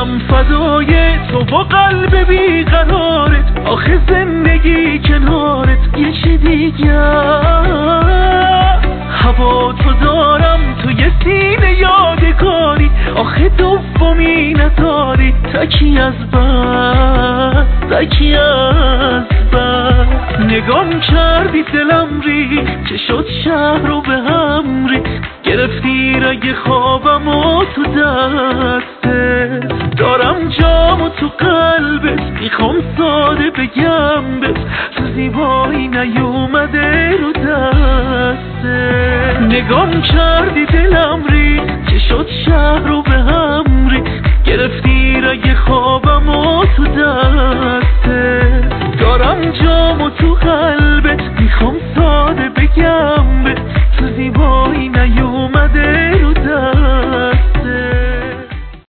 دلم فدای تو با قلب بیقرارت، آخه زندگی کنارت یه چی دیگه. هوا تو دارم توی سینه یادگاری، آخه دومی نداری. تکی از بس نگام کردی دلم ری، چه شد شهر رو به هم ری. گرفتی رگ خوابم و تو دستت، دارم جام تو قلبت. میخوام ساده بگم بس، تو زیبایی نیومده رو دستت. نگام کردی دلم ری، چه شد شهر رو